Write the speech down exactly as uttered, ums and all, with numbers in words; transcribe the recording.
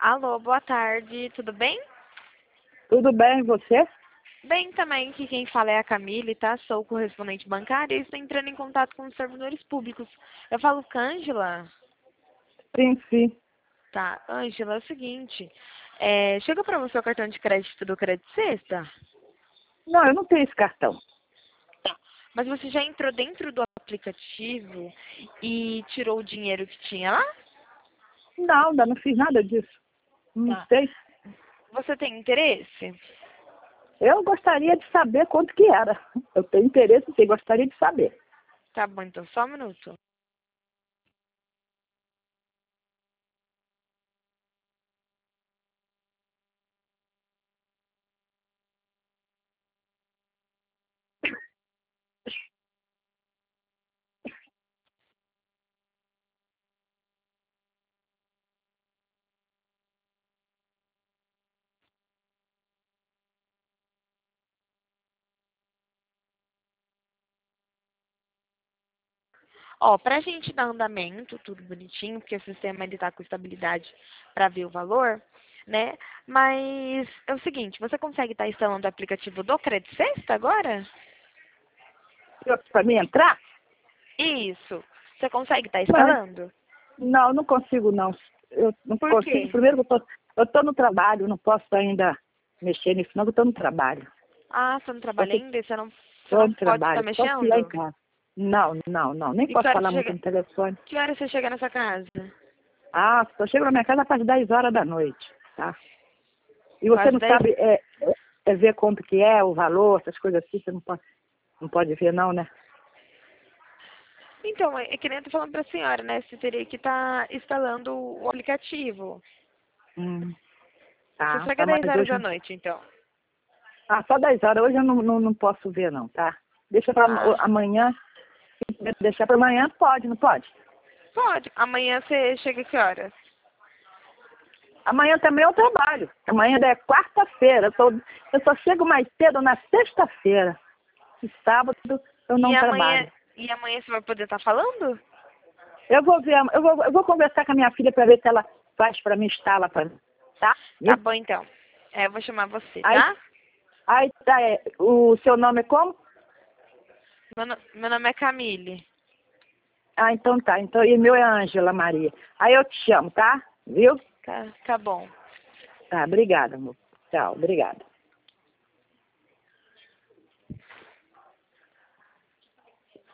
Alô, boa tarde, tudo bem? Tudo bem, e você? Bem também, que quem fala é a Camille, tá? Sou correspondente bancária e estou entrando em contato com os servidores públicos. Eu falo com a Ângela? Sim, sim. Tá, Ângela, é o seguinte, é, chega para você o cartão de crédito do Crédito Sexta? Não, eu não tenho esse cartão. Tá. Mas você já entrou dentro do aplicativo e tirou o dinheiro que tinha lá? Não, ainda não fiz nada disso. Não Tá. sei. Você tem interesse? Eu gostaria de saber quanto que era. Eu tenho interesse, sim, gostaria de saber. Tá bom, então só um minuto. Ó, pra gente dar andamento, tudo bonitinho, porque o sistema ele tá com estabilidade para ver o valor, né? Mas é o seguinte, você consegue estar instalando o aplicativo do Crédito Sexta agora? Para mim entrar? Isso. Você consegue estar Mas, instalando? não, não consigo não. Eu não Por consigo. quê? Primeiro, eu tô, eu tô no trabalho, não posso ainda mexer nisso, não, eu tô no trabalho. Ah, você não trabalha Eu ainda? e Você não, você tô não no pode estar trabalho, só se lá em mexendo? casa. Não, não, não. Nem E que posso hora falar você muito chega, no telefone. que hora você chega nessa casa? Ah, eu chego na minha casa às dez horas da noite, tá? E você Quase não dez. sabe é, é, é ver quanto que é, o valor, essas coisas assim, você não pode, não pode ver não, né? Então, é que nem eu tô falando pra senhora, né? Você teria que estar instalando o aplicativo. Hum, Só tá, chega tá, dez mas horas hoje... da noite, então. Ah, só dez horas, hoje eu não, não, não posso ver não, tá? Deixa pra Ah, amanhã, se deixar pra amanhã, pode, não pode? pode. Amanhã você chega que horas? Amanhã também eu trabalho, amanhã é quarta-feira, eu, tô- eu só chego mais cedo na sexta-feira, e sábado eu E não amanhã, trabalho. e amanhã você vai poder estar falando? Eu vou ver, eu vou, eu vou conversar com a minha filha pra ver se ela faz pra mim, instala pra mim, tá? Tá Viu? bom, então. É, eu vou chamar você, Aí, tá? aí tá, é, o seu nome é como? Meu, no- meu nome é Camille. Ah, então tá. Então, e meu é Ângela Maria. Aí eu te chamo, tá? Viu? Tá, tá bom. Tá, obrigada, amor. Tchau, obrigada.